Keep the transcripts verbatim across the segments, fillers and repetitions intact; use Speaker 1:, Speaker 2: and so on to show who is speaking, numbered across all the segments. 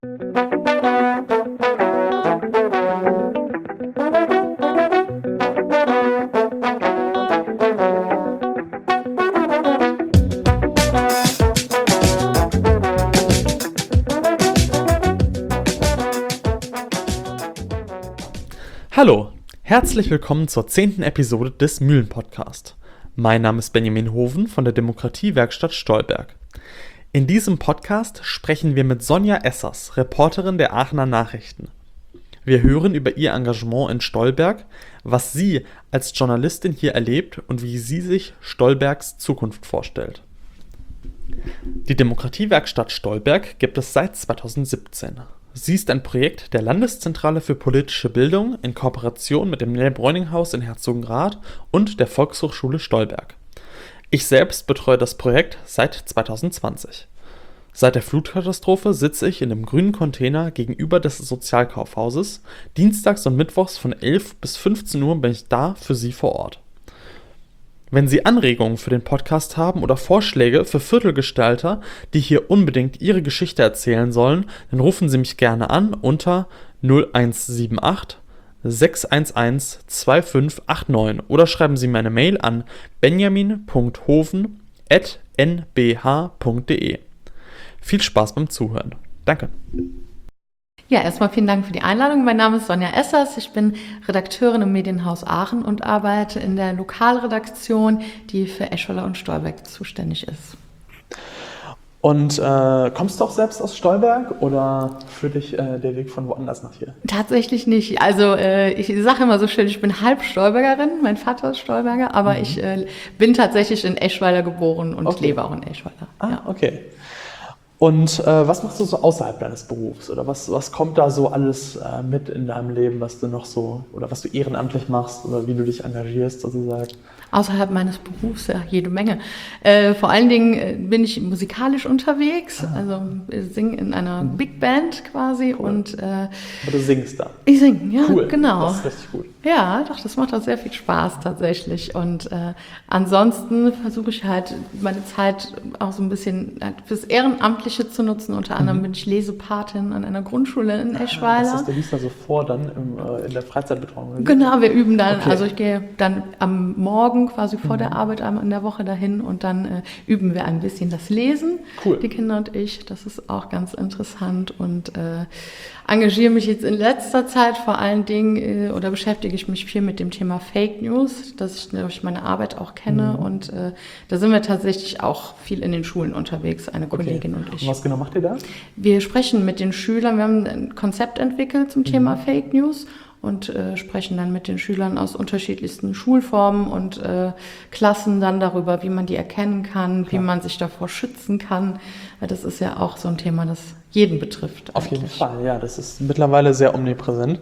Speaker 1: Hallo, herzlich willkommen zur zehnten Episode des Mühlen-Podcast. Mein Name ist Benjamin Hoven von der Demokratiewerkstatt Stolberg. In diesem Podcast sprechen wir mit Sonja Essers, Reporterin der Aachener Nachrichten. Wir hören über ihr Engagement in Stolberg, was sie als Journalistin hier erlebt und wie sie sich Stolbergs Zukunft vorstellt. Die Demokratiewerkstatt Stolberg gibt es seit zweitausendsiebzehn. Sie ist ein Projekt der Landeszentrale für politische Bildung in Kooperation mit dem Nell-Bräuning-Haus in Herzogenrath und der Volkshochschule Stolberg. Ich selbst betreue das Projekt seit zweitausendzwanzig. Seit der Flutkatastrophe sitze ich in dem grünen Container gegenüber des Sozialkaufhauses. Dienstags und mittwochs von elf bis fünfzehn Uhr bin ich da für Sie vor Ort. Wenn Sie Anregungen für den Podcast haben oder Vorschläge für Viertelgestalter, die hier unbedingt ihre Geschichte erzählen sollen, dann rufen Sie mich gerne an unter null eins sieben acht sechs eins eins zwei fünf acht neun oder schreiben Sie mir eine Mail an benjamin punkt hoven at n b h punkt d e. Viel Spaß beim Zuhören. Danke.
Speaker 2: Ja, erstmal vielen Dank für die Einladung. Mein Name ist Sonja Essers. Ich bin Redakteurin im Medienhaus Aachen und arbeite in der Lokalredaktion, die für Eschweiler und Stolberg zuständig ist.
Speaker 1: Und äh, kommst du auch selbst aus Stolberg oder führt dich äh, der Weg von woanders nach hier?
Speaker 2: Tatsächlich nicht. Also äh, ich sage immer so schön, ich bin halb Stolbergerin, mein Vater ist Stolberger, aber mhm. ich äh, bin tatsächlich in Eschweiler geboren und okay. lebe auch in Eschweiler.
Speaker 1: Ah,
Speaker 2: ja.
Speaker 1: okay. Und äh, was machst du so außerhalb deines Berufs? Oder was, was kommt da so alles äh, mit in deinem Leben, was du noch so, oder was du ehrenamtlich machst oder wie du dich engagierst sozusagen?
Speaker 2: Außerhalb meines Berufs, ja, jede Menge. Äh, vor allen Dingen äh, bin ich musikalisch unterwegs, ah. also ich singe in einer mhm. Big Band quasi. Cool. Und äh,
Speaker 1: aber du singst da?
Speaker 2: Ich singe, ja,
Speaker 1: cool.
Speaker 2: Genau.
Speaker 1: Das ist richtig gut.
Speaker 2: Ja, doch, das macht auch sehr viel Spaß tatsächlich. Und äh, ansonsten versuche ich halt meine Zeit auch so ein bisschen halt fürs Ehrenamtliche zu nutzen. Unter anderem mhm. bin ich Lesepatin an einer Grundschule in Eschweiler.
Speaker 1: Das ist der liest da so vor dann im, äh, in der Freizeitbetreuung?
Speaker 2: Genau, wir üben dann,
Speaker 1: okay.
Speaker 2: also ich gehe dann am Morgen quasi vor mhm. der Arbeit einmal in der Woche dahin und dann äh, üben wir ein bisschen das Lesen,
Speaker 1: cool.
Speaker 2: die Kinder und ich. Das ist auch ganz interessant und äh, engagiere mich jetzt in letzter Zeit vor allen Dingen äh, oder beschäftige ich mich viel mit dem Thema Fake News, das ich durch meine Arbeit auch kenne mhm. und äh, da sind wir tatsächlich auch viel in den Schulen unterwegs, eine okay. Kollegin und ich.
Speaker 1: Und was genau macht ihr da?
Speaker 2: Wir sprechen mit den Schülern, wir haben ein Konzept entwickelt zum mhm. Thema Fake News und äh, sprechen dann mit den Schülern aus unterschiedlichsten Schulformen und äh, Klassen dann darüber, wie man die erkennen kann, Klar. wie man sich davor schützen kann, weil das ist ja auch so ein Thema, das jeden betrifft.
Speaker 1: Auf eigentlich. jeden Fall, ja, das ist mittlerweile sehr omnipräsent.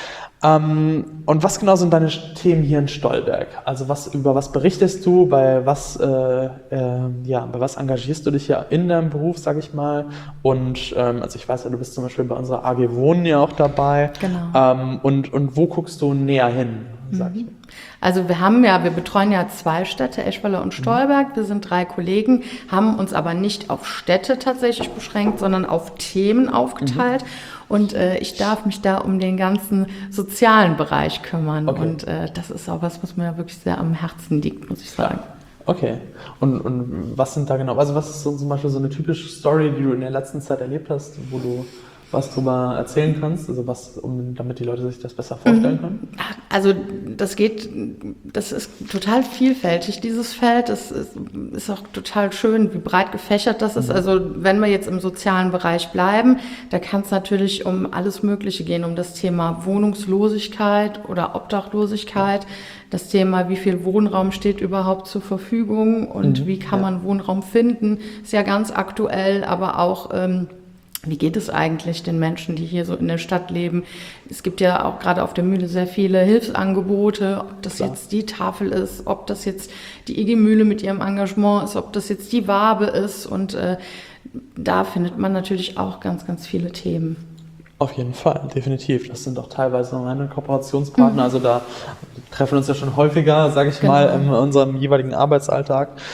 Speaker 1: Ähm, und was genau sind deine Themen hier in Stolberg? Also was, über was berichtest du, bei was, äh, äh, ja, bei was engagierst du dich ja in deinem Beruf, sage ich mal? Und ähm, also ich weiß ja, du bist zum Beispiel bei unserer A G Wohnen ja auch dabei.
Speaker 2: Genau.
Speaker 1: Ähm, und, und wo guckst du näher hin, sag ich mal?
Speaker 2: Also wir haben ja, wir betreuen ja zwei Städte, Eschweiler und Stolberg. Wir sind drei Kollegen, haben uns aber nicht auf Städte tatsächlich beschränkt, sondern auf Themen aufgeteilt. Mhm. Und äh, ich darf mich da um den ganzen sozialen Bereich kümmern. Okay. Und äh, das ist auch was, was mir wirklich sehr am Herzen liegt, muss ich sagen.
Speaker 1: Okay. Und, und was sind da genau, also was ist so zum Beispiel so eine typische Story, die du in der letzten Zeit erlebt hast, wo du was drüber erzählen kannst, also was, um, damit die Leute sich das besser vorstellen können?
Speaker 2: Also das geht, das ist total vielfältig, dieses Feld. Es ist, ist auch total schön, wie breit gefächert das ist. Mhm. Also wenn wir jetzt im sozialen Bereich bleiben, da kann es natürlich um alles Mögliche gehen, um das Thema Wohnungslosigkeit oder Obdachlosigkeit, ja. das Thema, wie viel Wohnraum steht überhaupt zur Verfügung und mhm. wie kann ja. man Wohnraum finden, ist ja ganz aktuell, aber auch ähm, wie geht es eigentlich den Menschen, die hier so in der Stadt leben? Es gibt ja auch gerade auf der Mühle sehr viele Hilfsangebote, ob das Klar. jetzt die Tafel ist, ob das jetzt die I G Mühle mit ihrem Engagement ist, ob das jetzt die Wabe ist. Und äh, da findet man natürlich auch ganz, ganz viele Themen.
Speaker 1: Auf jeden Fall, definitiv. Das sind auch teilweise meine Kooperationspartner. Mhm. Also da treffen wir uns ja schon häufiger, sage ich genau. mal, in unserem jeweiligen Arbeitsalltag.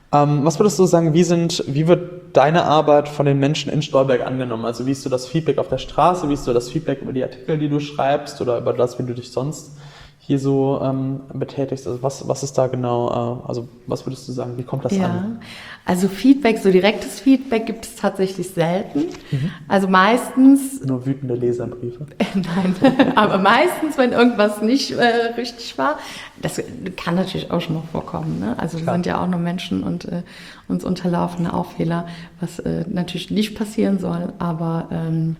Speaker 1: Ähm, was würdest du sagen, wie, sind, wie wird deine Arbeit von den Menschen in Stolberg angenommen? Also wie ist du das Feedback auf der Straße, wie ist du das Feedback über die Artikel, die du schreibst oder über das, wie du dich sonst hier so ähm, betätigst? Also was, was ist da genau, äh, also was würdest du sagen, wie kommt das
Speaker 2: ja.
Speaker 1: an?
Speaker 2: Also Feedback, so direktes Feedback gibt es tatsächlich selten. Mhm. Also meistens...
Speaker 1: Nur wütende Leserbriefe?
Speaker 2: Nein, aber meistens, wenn irgendwas nicht äh, richtig war, das kann natürlich auch schon noch vorkommen. Ne? Also wir sind ja auch nur Menschen und äh, uns unterlaufen auch Fehler, was äh, natürlich nicht passieren soll, aber... Ähm,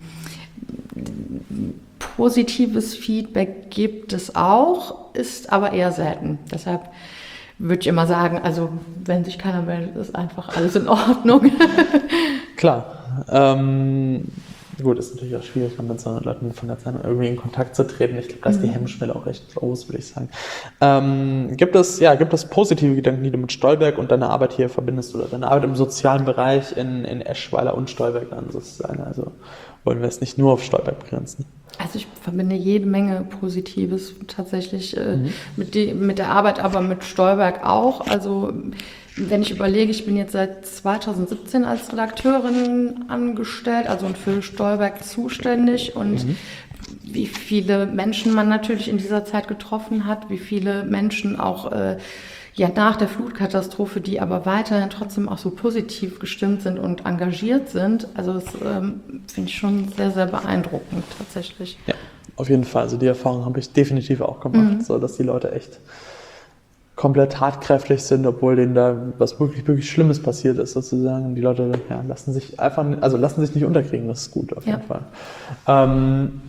Speaker 2: positives Feedback gibt es auch, ist aber eher selten. Deshalb würde ich immer sagen, also wenn sich keiner meldet, ist einfach alles in Ordnung.
Speaker 1: Klar. Ähm, gut, ist natürlich auch schwierig, mit so Leuten von der Zeit irgendwie in Kontakt zu treten. Ich glaube, da ist die Hemmschwelle auch recht groß, würde ich sagen. Ähm, gibt es, ja, gibt es positive Gedanken, die du mit Stolberg und deiner Arbeit hier verbindest oder deine Arbeit im sozialen Bereich in, in Eschweiler und Stolberg dann sozusagen? Also wollen wir es nicht nur auf Stolberg begrenzen?
Speaker 2: Also ich verbinde jede Menge Positives tatsächlich äh, mhm. mit, die, mit der Arbeit, aber mit Stolberg auch. Also wenn ich überlege, ich bin jetzt seit zweitausendsiebzehn als Redakteurin angestellt, also und für Stolberg zuständig und mhm. wie viele Menschen man natürlich in dieser Zeit getroffen hat, wie viele Menschen auch äh, ja, nach der Flutkatastrophe, die aber weiterhin trotzdem auch so positiv gestimmt sind und engagiert sind. Also das ähm, finde ich schon sehr, sehr beeindruckend tatsächlich.
Speaker 1: Ja, auf jeden Fall. Also die Erfahrung habe ich definitiv auch gemacht, mhm. so dass die Leute echt komplett tatkräftig sind, obwohl denen da was wirklich, wirklich Schlimmes passiert ist sozusagen. Die Leute ja, lassen sich einfach, also lassen sich nicht unterkriegen, das ist gut auf jeden ja. Fall. Ähm,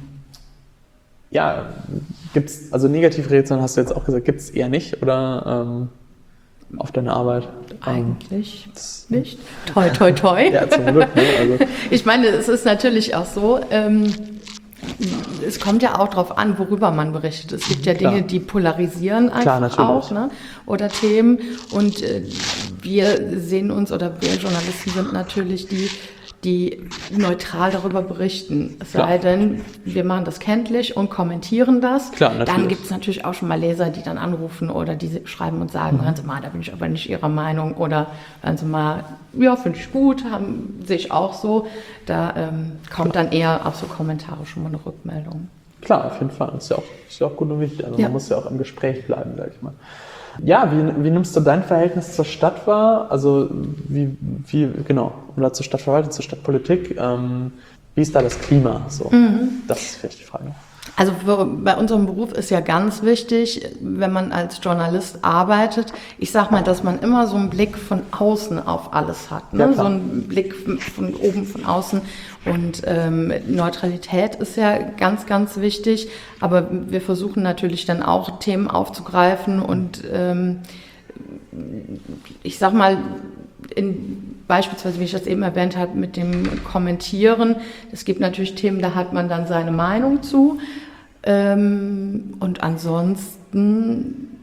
Speaker 1: Ja, gibt's, also negative Reaktionen hast du jetzt auch gesagt, gibt es eher nicht oder ähm, auf deine Arbeit?
Speaker 2: Eigentlich ähm, nicht. Toi, toi, toi.
Speaker 1: Ja, zum Glück. Ne? Also.
Speaker 2: Ich meine, es ist natürlich auch so, ähm, es kommt ja auch darauf an, worüber man berichtet. Es gibt ja Dinge, Klar. die polarisieren einfach Klar, auch, ne? Oder Themen. Und äh, wir sehen uns, oder wir Journalisten sind natürlich die, die neutral darüber berichten. Es sei denn, wir machen das kenntlich und kommentieren das.
Speaker 1: Klar,
Speaker 2: dann gibt es natürlich auch schon mal Leser, die dann anrufen oder die schreiben und sagen, mhm. hören Sie mal, da bin ich aber nicht Ihrer Meinung. Oder hören Sie mal, ja, finde ich gut, haben, sehe ich auch so. Da ähm, kommt Klar. dann eher auf so Kommentare schon mal eine Rückmeldung.
Speaker 1: Klar, auf jeden Fall. Das ist ja auch, ist ja auch gut und wichtig. Also ja. man muss ja auch im Gespräch bleiben, sag ich mal. Ja, wie, wie nimmst du dein Verhältnis zur Stadt wahr? Also wie, wie genau, oder zur Stadtverwaltung, zur Stadtpolitik? Ähm, wie ist da das Klima? So, mhm. Das ist vielleicht die Frage.
Speaker 2: Also für, bei unserem Beruf ist ja ganz wichtig, wenn man als Journalist arbeitet, ich sag mal, dass man immer so einen Blick von außen auf alles hat, ne? Ja, so einen Blick von oben, von außen. Und ähm, Neutralität ist ja ganz, ganz wichtig, aber wir versuchen natürlich dann auch Themen aufzugreifen und ähm, ich sag mal, in, beispielsweise, wie ich das eben erwähnt habe, mit dem Kommentieren, es gibt natürlich Themen, da hat man dann seine Meinung zu. Ähm, und ansonsten,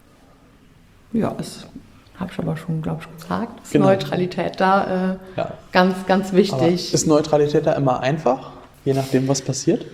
Speaker 2: ja, es habe ich aber schon, glaube ich, gesagt, ist genau. Neutralität da äh, ja. ganz, ganz wichtig. Aber
Speaker 1: ist Neutralität da immer einfach, je nachdem, was passiert?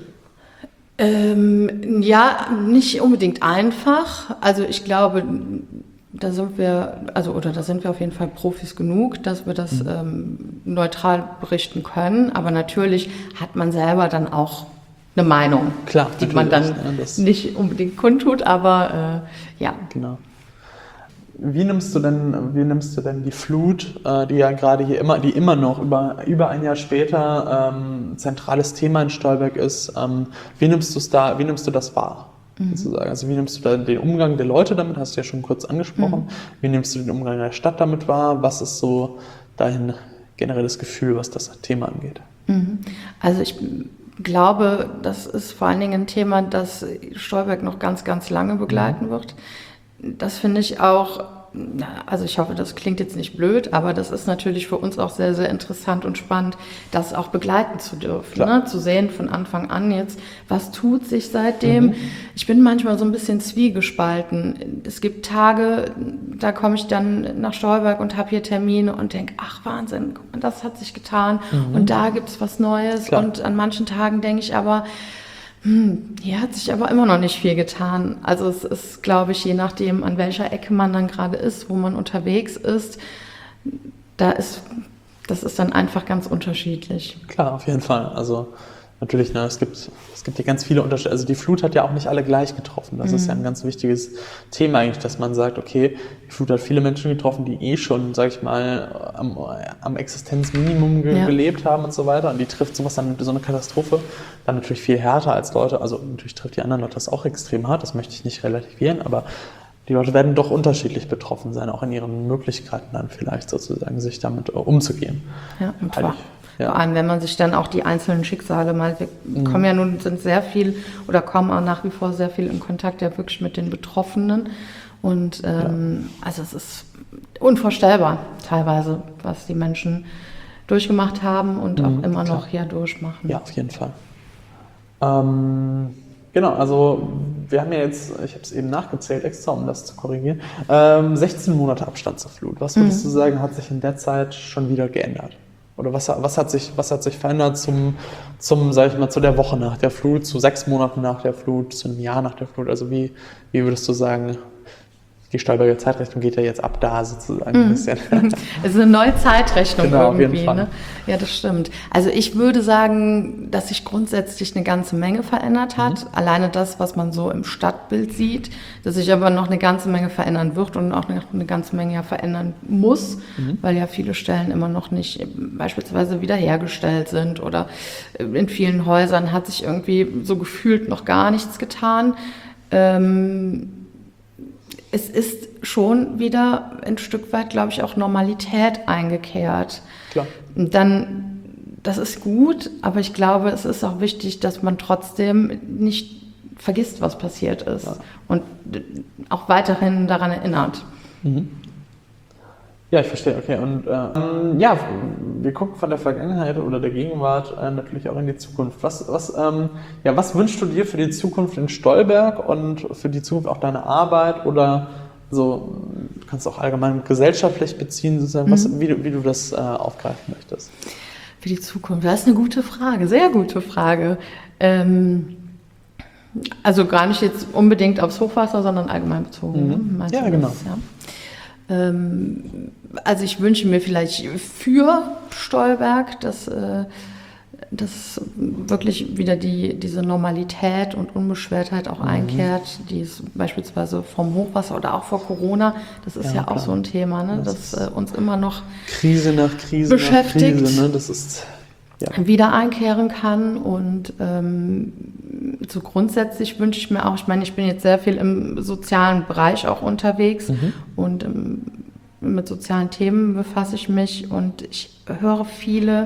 Speaker 2: Ähm, ja, nicht unbedingt einfach. Also ich glaube, da sind wir, also oder da sind wir auf jeden Fall Profis genug, dass wir das mhm. ähm, neutral berichten können. Aber natürlich hat man selber dann auch eine Meinung,
Speaker 1: Klar,
Speaker 2: die man dann ja, nicht unbedingt kundtut, aber äh, ja.
Speaker 1: Genau. Wie nimmst du denn, wie nimmst du denn die Flut, äh, die ja gerade hier immer, die immer noch über, über ein Jahr später ähm, zentrales Thema in Stolberg ist, ähm, wie nimmst du es da, wie nimmst du das wahr? Sozusagen. Also wie nimmst du da den Umgang der Leute damit, hast du ja schon kurz angesprochen, mhm. wie nimmst du den Umgang der Stadt damit wahr, was ist so dein generelles Gefühl, was das Thema angeht?
Speaker 2: Mhm. Also ich glaube, das ist vor allen Dingen ein Thema, das Stolberg noch ganz, ganz lange begleiten mhm. wird. Das finde ich auch, also ich hoffe, das klingt jetzt nicht blöd, aber das ist natürlich für uns auch sehr, sehr interessant und spannend, das auch begleiten zu dürfen, ne? Zu sehen von Anfang an jetzt, was tut sich seitdem. Mhm. Ich bin manchmal so ein bisschen zwiegespalten. Es gibt Tage, da komme ich dann nach Stolberg und habe hier Termine und denke, ach Wahnsinn, guck mal, das hat sich getan mhm. und da gibt es was Neues. Klar. Und an manchen Tagen denke ich aber, Hm, hier hat sich aber immer noch nicht viel getan. Also es ist, glaube ich, je nachdem, an welcher Ecke man dann gerade ist, wo man unterwegs ist, da ist, das ist dann einfach ganz unterschiedlich.
Speaker 1: Klar, auf jeden Fall. Also natürlich, ne, es gibt, es gibt ja ganz viele Unterschiede. Also die Flut hat ja auch nicht alle gleich getroffen. Das mhm. ist ja ein ganz wichtiges Thema eigentlich, dass man sagt, okay, die Flut hat viele Menschen getroffen, die eh schon, sag ich mal, am, am Existenzminimum ge- ja. gelebt haben und so weiter. Und die trifft sowas dann, so eine Katastrophe, dann natürlich viel härter als Leute. Also natürlich trifft die anderen Leute das auch extrem hart, das möchte ich nicht relativieren, aber die Leute werden doch unterschiedlich betroffen sein, auch in ihren Möglichkeiten dann vielleicht sozusagen, sich damit uh, umzugehen.
Speaker 2: Ja, und zwar. Ja. Vor allem, wenn man sich dann auch die einzelnen Schicksale mal, wir mhm. kommen ja nun, sind sehr viel oder kommen auch nach wie vor sehr viel in Kontakt ja wirklich mit den Betroffenen und ähm, ja. also es ist unvorstellbar teilweise, was die Menschen durchgemacht haben und mhm, auch immer klar. noch ja durchmachen.
Speaker 1: Ja, auf jeden Fall. Ähm, genau, also wir haben ja jetzt, ich habe es eben nachgezählt extra, um das zu korrigieren, ähm, sechzehn Monate Abstand zur Flut. Was würdest mhm. du sagen, hat sich in der Zeit schon wieder geändert? Oder was, was, hat sich, was hat sich verändert zum, zum, sag ich mal, zu der Woche nach der Flut, zu sechs Monaten nach der Flut, zu einem Jahr nach der Flut? Also wie, wie würdest du sagen, die Stolberger Zeitrechnung geht ja jetzt ab da sozusagen ein bisschen.
Speaker 2: Es ist eine neue Zeitrechnung
Speaker 1: genau,
Speaker 2: irgendwie.
Speaker 1: Auf jeden Fall.
Speaker 2: Ne? Ja, das stimmt. Also ich würde sagen, dass sich grundsätzlich eine ganze Menge verändert hat. Mhm. Alleine das, was man so im Stadtbild sieht, dass sich aber noch eine ganze Menge verändern wird und auch noch eine ganze Menge ja verändern muss, mhm. weil ja viele Stellen immer noch nicht beispielsweise wiederhergestellt sind oder in vielen Häusern hat sich irgendwie so gefühlt noch gar nichts getan. Ähm, Es ist schon wieder ein Stück weit, glaube ich, auch Normalität eingekehrt.
Speaker 1: Klar.
Speaker 2: Und dann, das ist gut, aber ich glaube, es ist auch wichtig, dass man trotzdem nicht vergisst, was passiert ist ja. und auch weiterhin daran erinnert.
Speaker 1: Mhm. Ja, ich verstehe, okay. Und ähm, ja, wir gucken von der Vergangenheit oder der Gegenwart äh, natürlich auch in die Zukunft. Was, was, ähm, ja, was wünschst du dir für die Zukunft in Stolberg und für die Zukunft auch deine Arbeit oder so, du kannst auch allgemein gesellschaftlich beziehen, sozusagen, mhm. was, wie, du, wie du das äh, aufgreifen möchtest?
Speaker 2: Für die Zukunft, das ist eine gute Frage, sehr gute Frage. Ähm, also gar nicht jetzt unbedingt aufs Hochwasser, sondern allgemein bezogen.
Speaker 1: Mhm. Ne? Ja, genau.
Speaker 2: Das, ja. Also ich wünsche mir vielleicht für Stolberg, dass, dass wirklich wieder die, diese Normalität und Unbeschwertheit auch mhm. einkehrt, die es beispielsweise vom Hochwasser oder auch vor Corona, das ist ja, ja auch so ein Thema, ne, das, das uns immer noch
Speaker 1: Krise nach Krise
Speaker 2: beschäftigt,
Speaker 1: nach Krise, ne, das ist ja.
Speaker 2: wieder einkehren kann und ähm, so grundsätzlich wünsche ich mir auch, ich meine, ich bin jetzt sehr viel im sozialen Bereich auch unterwegs mhm. und ähm, mit sozialen Themen befasse ich mich und ich höre viele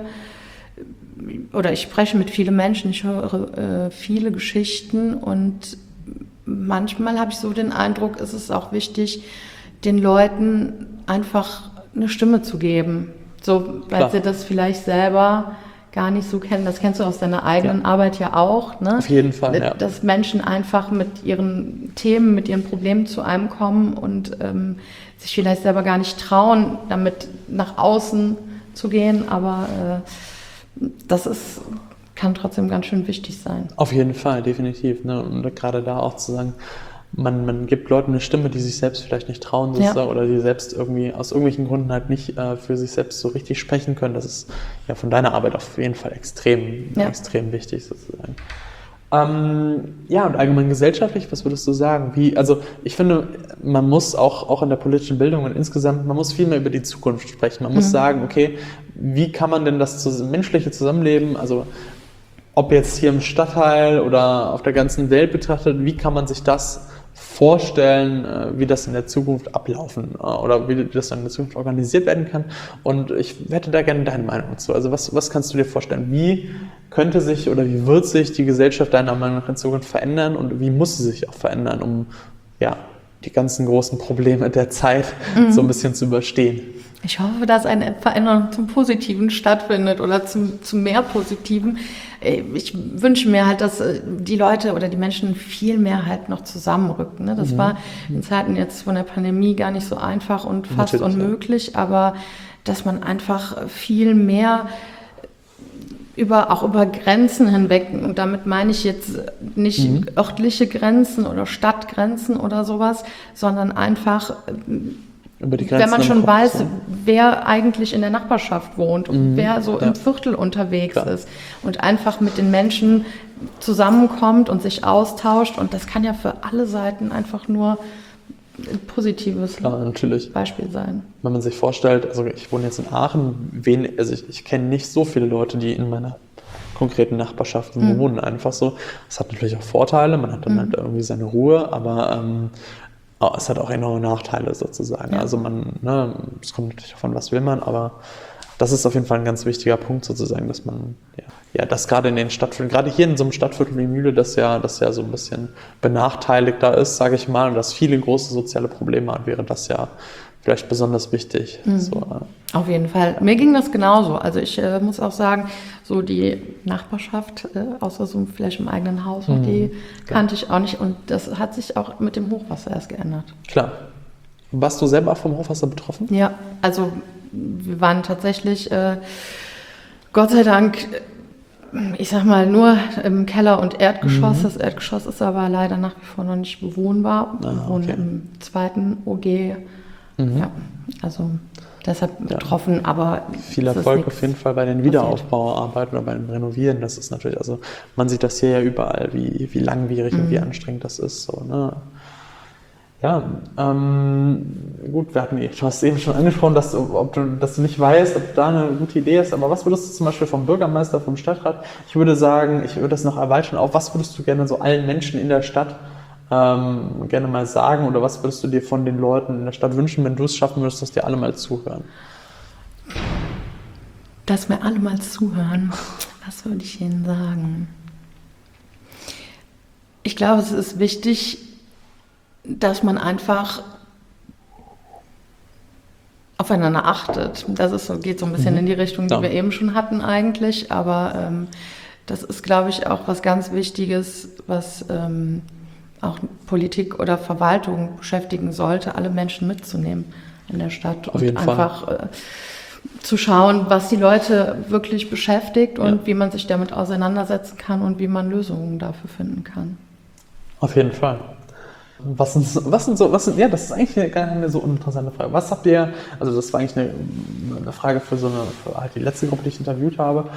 Speaker 2: oder ich spreche mit vielen Menschen, ich höre äh, viele Geschichten und manchmal habe ich so den Eindruck, ist es auch wichtig, den Leuten einfach eine Stimme zu geben, so, weil Klar. sie das vielleicht selber gar nicht so kennen. Das kennst du aus deiner eigenen ja. Arbeit ja auch. Ne?
Speaker 1: Auf jeden Fall, ja.
Speaker 2: Dass Menschen einfach mit ihren Themen, mit ihren Problemen zu einem kommen und ähm, sich vielleicht selber gar nicht trauen, damit nach außen zu gehen. Aber äh, das ist, kann trotzdem ganz schön wichtig sein.
Speaker 1: Auf jeden Fall, definitiv. Ne? Und gerade da auch zu sagen, Man, man gibt Leuten eine Stimme, die sich selbst vielleicht nicht trauen ja. oder die selbst irgendwie aus irgendwelchen Gründen halt nicht äh, für sich selbst so richtig sprechen können. Das ist ja von deiner Arbeit auf jeden Fall extrem, ja. extrem wichtig sozusagen. Ähm, ja, und allgemein gesellschaftlich, was würdest du sagen? Wie, also ich finde, man muss auch, auch in der politischen Bildung und insgesamt, man muss viel mehr über die Zukunft sprechen. Man mhm. muss sagen, okay, wie kann man denn das menschliche Zusammenleben, also ob jetzt hier im Stadtteil oder auf der ganzen Welt betrachtet, wie kann man sich das vorstellen, wie das in der Zukunft ablaufen oder wie das dann in der Zukunft organisiert werden kann. Und ich hätte da gerne deine Meinung zu. Also was, was kannst du dir vorstellen? Wie könnte sich oder wie wird sich die Gesellschaft deiner Meinung nach in Zukunft verändern und wie muss sie sich auch verändern, um ja, die ganzen großen Probleme der Zeit mhm. so ein bisschen zu überstehen?
Speaker 2: Ich hoffe, dass eine Veränderung zum Positiven stattfindet oder zum, zum mehr Positiven. Ich wünsche mir halt, dass die Leute oder die Menschen viel mehr halt noch zusammenrücken. Das mhm. war in Zeiten jetzt von der Pandemie gar nicht so einfach und fast Natürlich, unmöglich, ja. aber dass man einfach viel mehr über, auch über Grenzen hinweg, und damit meine ich jetzt nicht mhm. örtliche Grenzen oder Stadtgrenzen oder sowas, sondern einfach
Speaker 1: über die Grenzen
Speaker 2: wenn man schon
Speaker 1: kommt,
Speaker 2: weiß,
Speaker 1: so.
Speaker 2: wer eigentlich in der Nachbarschaft wohnt und
Speaker 1: Mhm.
Speaker 2: wer so
Speaker 1: Ja.
Speaker 2: im Viertel unterwegs
Speaker 1: Klar.
Speaker 2: ist und einfach mit den Menschen zusammenkommt und sich austauscht. Und das kann ja für alle Seiten einfach nur ein positives
Speaker 1: Klar, natürlich.
Speaker 2: Beispiel sein.
Speaker 1: Wenn man sich vorstellt, also ich wohne jetzt in Aachen, wen, also ich, ich kenne nicht so viele Leute, die in meiner konkreten Nachbarschaft
Speaker 2: Mhm.
Speaker 1: wohnen, einfach so. Es hat natürlich auch Vorteile, man hat dann
Speaker 2: Mhm.
Speaker 1: halt irgendwie seine Ruhe, aber ähm, oh, es hat auch enorme Nachteile sozusagen.
Speaker 2: Ja.
Speaker 1: Also man, ne, es kommt natürlich davon, was will man, aber das ist auf jeden Fall ein ganz wichtiger Punkt sozusagen, dass man, ja, ja das gerade in den Stadtvierteln, gerade hier in so einem Stadtviertel wie Mühle, das ja, das ja so ein bisschen benachteiligter ist, sage ich mal, und das viele große soziale Probleme hat, wäre das ja vielleicht besonders wichtig.
Speaker 2: Mhm.
Speaker 1: So, äh,
Speaker 2: Auf jeden Fall. Mir ging das genauso. Also ich äh, muss auch sagen, so die Nachbarschaft, äh, außer so vielleicht im eigenen Haus,
Speaker 1: Mhm.
Speaker 2: die kannte ich auch nicht. Und das hat sich auch mit dem Hochwasser erst geändert.
Speaker 1: klar. Warst du selber vom Hochwasser betroffen?
Speaker 2: Ja, also wir waren tatsächlich, äh, Gott sei Dank, äh, ich sag mal, nur im Keller und Erdgeschoss.
Speaker 1: Mhm.
Speaker 2: Das Erdgeschoss ist aber leider nach wie vor noch nicht bewohnbar.
Speaker 1: Ah,
Speaker 2: Wir wohnen
Speaker 1: okay.
Speaker 2: im zweiten O G.
Speaker 1: Mhm.
Speaker 2: Ja, also deshalb betroffen, aber
Speaker 1: Viel
Speaker 2: es ist
Speaker 1: Erfolg
Speaker 2: nichts
Speaker 1: auf jeden Fall bei den
Speaker 2: passiert.
Speaker 1: Wiederaufbauarbeiten oder beim Renovieren. Das ist natürlich, also man sieht das hier ja überall, wie, wie langwierig und wie anstrengend das ist. So, ne? Ja, ähm, gut, wir hatten, du hast eben schon angesprochen, dass du, ob du, dass du nicht weißt, ob da eine gute Idee ist, aber was würdest du zum Beispiel vom Bürgermeister, vom Stadtrat, ich würde sagen, ich würde das noch erweitern auf, was würdest du gerne so allen Menschen in der Stadt ähm, gerne mal sagen oder was würdest du dir von den Leuten in der Stadt wünschen, wenn du es schaffen würdest, dass dir alle mal zuhören?
Speaker 2: Dass mir alle mal zuhören. Was würde ich Ihnen sagen? Ich glaube, es ist wichtig, dass man einfach aufeinander achtet. Das ist so, geht so ein bisschen
Speaker 1: Mhm.
Speaker 2: in die Richtung, die
Speaker 1: Ja.
Speaker 2: wir eben schon hatten eigentlich. Aber ähm, das ist, glaube ich, auch was ganz Wichtiges, was ähm, auch Politik oder Verwaltung beschäftigen sollte, alle Menschen mitzunehmen in der Stadt.
Speaker 1: Auf jeden
Speaker 2: und
Speaker 1: Fall.
Speaker 2: einfach äh, zu schauen, was die Leute wirklich beschäftigt und
Speaker 1: Ja.
Speaker 2: wie man sich damit auseinandersetzen kann und wie man Lösungen dafür finden kann.
Speaker 1: Auf jeden Fall. Was sind, was sind so, was sind, ja, das ist eigentlich eine, gar keine so uninteressante Frage. Was habt ihr, also das war eigentlich eine, eine Frage für so eine, für halt die letzte Gruppe, die ich interviewt habe.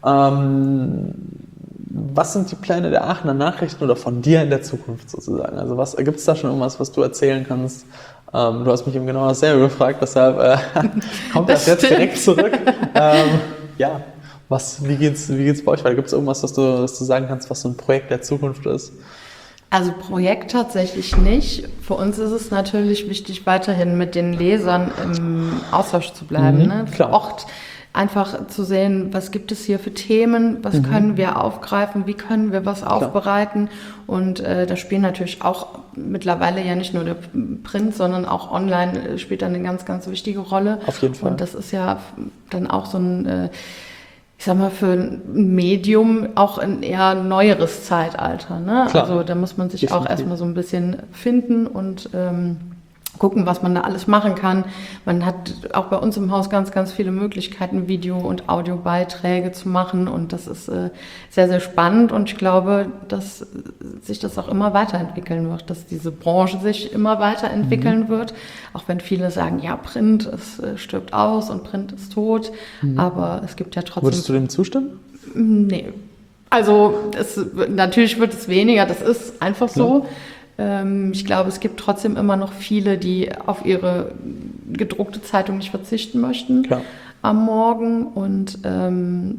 Speaker 1: Ähm, was sind die Pläne der Aachener Nachrichten oder von dir in der Zukunft sozusagen? Also was, gibt es da schon irgendwas, was du erzählen kannst? Ähm, du hast mich eben genau dasselbe gefragt, deshalb äh, kommt das,
Speaker 2: Das
Speaker 1: jetzt
Speaker 2: stimmt.
Speaker 1: direkt zurück. ähm, ja, was, wie geht's, wie geht's bei euch weiter? Gibt es irgendwas, was du, was du sagen kannst, was so ein Projekt der Zukunft ist?
Speaker 2: Also Projekt tatsächlich nicht. Für uns ist es natürlich wichtig, weiterhin mit den Lesern im Austausch zu bleiben.
Speaker 1: Mhm,
Speaker 2: ne?
Speaker 1: klar.
Speaker 2: Vor Ort einfach zu sehen, was gibt es hier für Themen, was
Speaker 1: Mhm.
Speaker 2: können wir aufgreifen, wie können wir was aufbereiten. Und äh, da spielen natürlich auch mittlerweile ja nicht nur der Print, sondern auch online äh, spielt dann eine ganz, ganz wichtige Rolle.
Speaker 1: Auf jeden Fall.
Speaker 2: Und das ist ja dann auch so ein... Äh, ich sag mal, für ein Medium auch ein eher neueres Zeitalter. Ne?
Speaker 1: Klar.
Speaker 2: Also da muss man sich
Speaker 1: Definitiv.
Speaker 2: auch erstmal so ein bisschen finden und ähm, gucken, was man da alles machen kann. Man hat auch bei uns im Haus ganz, ganz viele Möglichkeiten, Video- und Audiobeiträge zu machen und das ist äh, sehr, sehr spannend und ich glaube, dass sich das auch immer weiterentwickeln wird, dass diese Branche sich immer weiterentwickeln
Speaker 1: Mhm.
Speaker 2: wird, auch wenn viele sagen, ja, Print, es äh, stirbt aus und Print ist tot,
Speaker 1: Mhm.
Speaker 2: aber es gibt ja trotzdem...
Speaker 1: Würdest du dem zustimmen?
Speaker 2: Nee. Also es, natürlich wird es weniger, das ist einfach so. Ähm, ich glaube, es gibt trotzdem immer noch viele, die auf ihre gedruckte Zeitung nicht verzichten möchten
Speaker 1: Klar.
Speaker 2: am Morgen. Und ähm,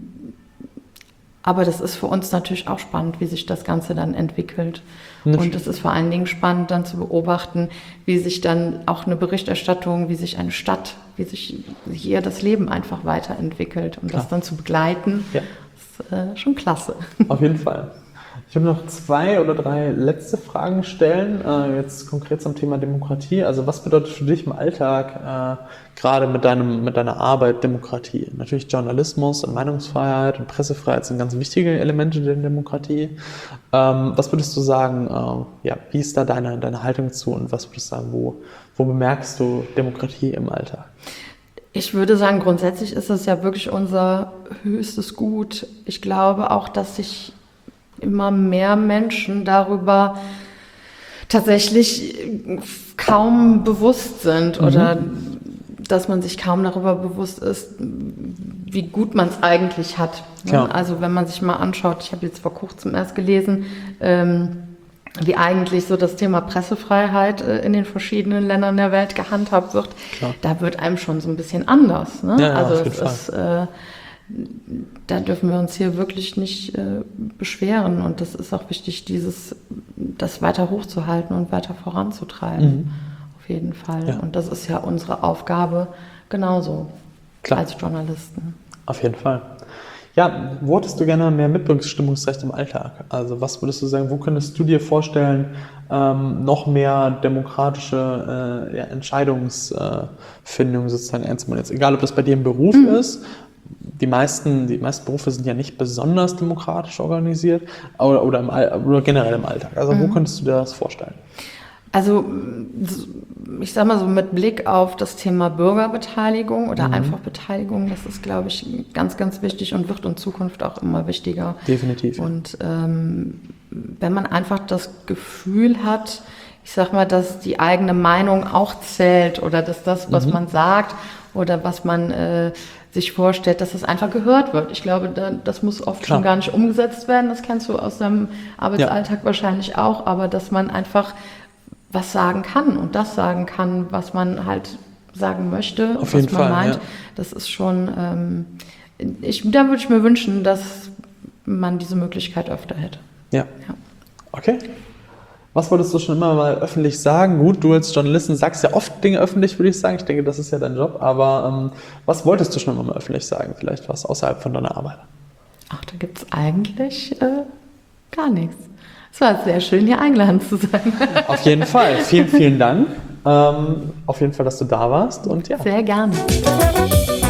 Speaker 2: aber das ist für uns natürlich auch spannend, wie sich das Ganze dann entwickelt.
Speaker 1: Das
Speaker 2: Und es ist vor allen Dingen spannend, dann zu beobachten, wie sich dann auch eine Berichterstattung, wie sich eine Stadt, wie sich hier das Leben einfach weiterentwickelt. Und
Speaker 1: Klar.
Speaker 2: das dann zu begleiten,
Speaker 1: Ja.
Speaker 2: ist äh, schon klasse.
Speaker 1: Auf jeden Fall. Ich würde noch zwei oder drei letzte Fragen stellen, äh, jetzt konkret zum Thema Demokratie. Also was bedeutet für dich im Alltag äh, gerade mit, deinem, mit deiner Arbeit Demokratie? Natürlich Journalismus und Meinungsfreiheit und Pressefreiheit sind ganz wichtige Elemente der Demokratie. Ähm, was würdest du sagen, äh, ja, wie ist da deine, deine Haltung zu und was würdest du sagen, wo, wo bemerkst du Demokratie im Alltag?
Speaker 2: Ich würde sagen, grundsätzlich ist es ja wirklich unser höchstes Gut. Ich glaube auch, dass sich immer mehr Menschen darüber tatsächlich kaum bewusst sind
Speaker 1: Mhm.
Speaker 2: oder dass man sich kaum darüber bewusst ist, wie gut man es eigentlich hat.
Speaker 1: Klar.
Speaker 2: Also wenn man sich mal anschaut, ich habe jetzt vor kurzem erst gelesen, ähm, wie eigentlich so das Thema Pressefreiheit äh, in den verschiedenen Ländern der Welt gehandhabt wird,
Speaker 1: Klar.
Speaker 2: da wird einem schon so ein bisschen anders. Ne?
Speaker 1: Ja, ja,
Speaker 2: also
Speaker 1: auf jeden
Speaker 2: es
Speaker 1: Fall.
Speaker 2: ist, äh, da dürfen wir uns hier wirklich nicht äh, beschweren und das ist auch wichtig, dieses, das weiter hochzuhalten und weiter voranzutreiben.
Speaker 1: Mhm.
Speaker 2: Auf jeden Fall.
Speaker 1: Ja.
Speaker 2: Und das ist ja unsere Aufgabe genauso
Speaker 1: Klar.
Speaker 2: als Journalisten.
Speaker 1: Auf jeden Fall. Ja, wo hättest du gerne mehr Mitbestimmungsrecht im Alltag? Also was würdest du sagen, wo könntest du dir vorstellen, ähm, noch mehr demokratische äh, ja, Entscheidungsfindung sozusagen einzubauen? Jetzt, egal, ob das bei dir im Beruf mhm. ist, die meisten, die meisten Berufe sind ja nicht besonders demokratisch organisiert oder, oder, im, oder generell im Alltag. Also mhm. wo könntest du dir das vorstellen?
Speaker 2: Also ich sag mal so mit Blick auf das Thema Bürgerbeteiligung oder mhm. einfach Beteiligung, das ist, glaube ich, ganz, ganz wichtig und wird in Zukunft auch immer wichtiger.
Speaker 1: Definitiv.
Speaker 2: Und ähm, wenn man einfach das Gefühl hat, ich sag mal, dass die eigene Meinung auch zählt oder dass das, was mhm. man sagt oder was man äh, sich vorstellt, dass das einfach gehört wird. Ich glaube, da, das muss oft Klar. schon gar nicht umgesetzt werden. Das kennst du aus deinem Arbeitsalltag ja. wahrscheinlich auch, aber dass man einfach was sagen kann und das sagen kann, was man halt sagen möchte,
Speaker 1: Auf
Speaker 2: was
Speaker 1: jeden
Speaker 2: man
Speaker 1: Fall,
Speaker 2: meint.
Speaker 1: Ja.
Speaker 2: Das ist schon, ähm, ich, da würde ich mir wünschen, dass man diese Möglichkeit öfter hätte.
Speaker 1: Ja. ja. Okay. Was wolltest du schon immer mal öffentlich sagen? Gut, du als Journalistin sagst ja oft Dinge öffentlich, würde ich sagen. Ich denke, das ist ja dein Job. Aber ähm, was wolltest du schon immer mal öffentlich sagen? Vielleicht was außerhalb von deiner Arbeit?
Speaker 2: Ach, da gibt es eigentlich äh, gar nichts. Es war sehr schön, hier eingeladen zu sein.
Speaker 1: Auf jeden Fall. Vielen, vielen Dank. Ähm, auf jeden Fall, dass du da warst. Und ja.
Speaker 2: Sehr gerne.